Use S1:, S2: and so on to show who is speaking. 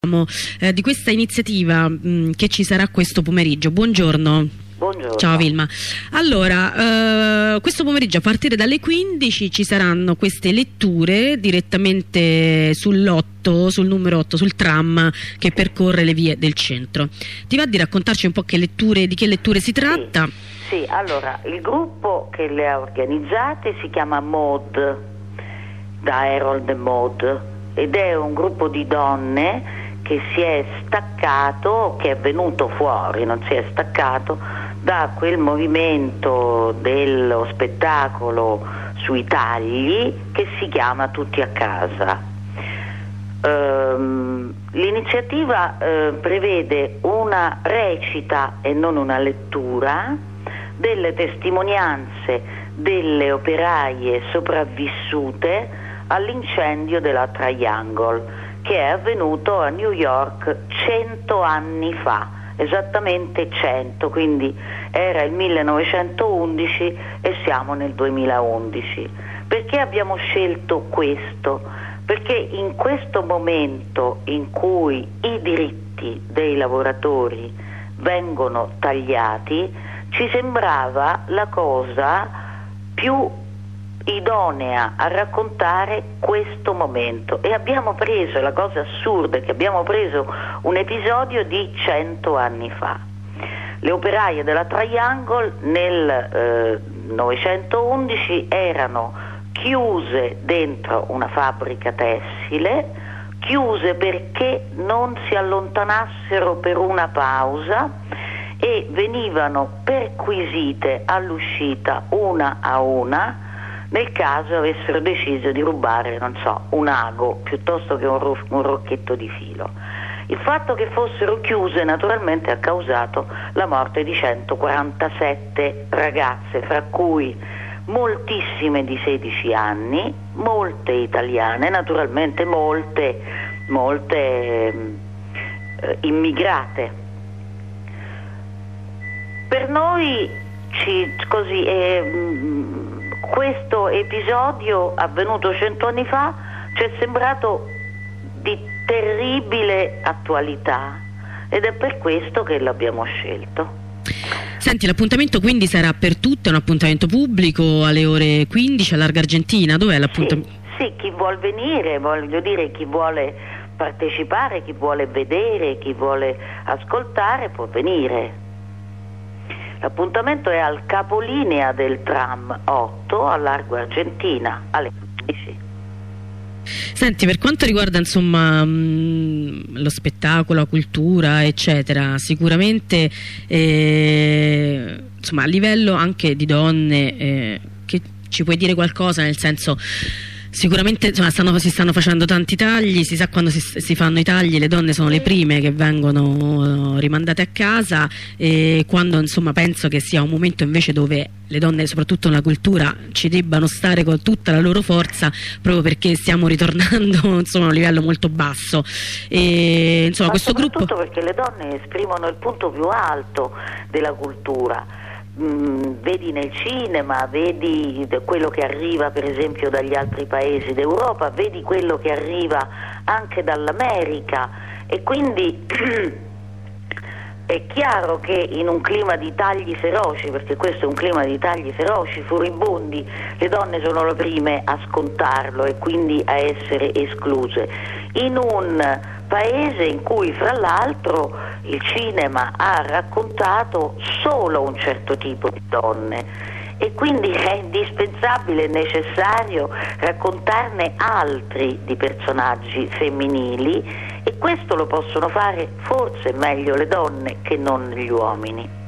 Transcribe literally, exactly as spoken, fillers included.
S1: Eh, di questa iniziativa mh, che ci sarà questo pomeriggio. Buongiorno.
S2: Buongiorno.
S1: Ciao Vilma. Allora, eh, questo pomeriggio a partire dalle quindici ci saranno queste letture direttamente sull'otto, sul numero otto, sul tram che percorre le vie del centro. Ti va di raccontarci un po' che letture, di che letture si tratta?
S2: Sì, sì, allora il gruppo che le ha organizzate si chiama Maud, da Harold e Maud, ed è un gruppo di donne che si è staccato, che è venuto fuori, non si è staccato da quel movimento dello spettacolo sui tagli che si chiama Tutti a casa. Ehm, l'iniziativa eh, prevede una recita e non una lettura delle testimonianze delle operaie sopravvissute all'incendio della Triangle, che è avvenuto a New York cento anni fa, esattamente cento, quindi era il millenovecentoundici e siamo nel duemilaundici. Perché abbiamo scelto questo? Perché in questo momento in cui i diritti dei lavoratori vengono tagliati, ci sembrava la cosa più idonea a raccontare questo momento, e abbiamo preso, la cosa assurda è che abbiamo preso un episodio di cento anni fa. Le operaie della Triangle nel eh, novecentoundici erano chiuse dentro una fabbrica tessile, chiuse perché non si allontanassero per una pausa, e venivano perquisite all'uscita una a una nel caso avessero deciso di rubare, non so, un ago piuttosto che un, ro- un rocchetto di filo. Il fatto che fossero chiuse naturalmente ha causato la morte di centoquarantasette ragazze, fra cui moltissime di sedici anni, molte italiane, naturalmente molte, molte eh, immigrate. Per noi ci, così eh, questo episodio avvenuto cento anni fa ci è sembrato di terribile attualità, ed è per questo che l'abbiamo scelto.
S1: Senti, l'appuntamento quindi sarà per tutte, un appuntamento pubblico alle ore quindici a Larga Argentina. Dov'è l'appuntamento?
S2: Sì, sì, chi vuol venire, voglio dire, chi vuole partecipare, chi vuole vedere, chi vuole ascoltare può venire. L'appuntamento è al capolinea del tram otto a Largo Argentina alle quindici.
S1: Senti, per quanto riguarda insomma mh, lo spettacolo, la cultura eccetera, sicuramente eh, insomma a livello anche di donne, eh, che ci puoi dire qualcosa, nel senso, sicuramente insomma, stanno, si stanno facendo tanti tagli, si sa quando si, si fanno i tagli le donne sono le prime che vengono uh, rimandate a casa, e quando insomma penso che sia un momento invece dove le donne, soprattutto nella cultura, ci debbano stare con tutta la loro forza, proprio perché stiamo ritornando insomma a un livello molto basso, e insomma
S2: ma
S1: questo gruppo,
S2: perché le donne esprimono il punto più alto della cultura. Mm, vedi nel cinema, vedi quello che arriva per esempio dagli altri paesi d'Europa, vedi quello che arriva anche dall'America, e quindi è chiaro che in un clima di tagli feroci, perché questo è un clima di tagli feroci, furibondi, le donne sono le prime a scontarlo e quindi a essere escluse. In un paese in cui fra l'altro il cinema ha raccontato solo un certo tipo di donne, e quindi è indispensabile e necessario raccontarne altri di personaggi femminili, e questo lo possono fare forse meglio le donne che non gli uomini.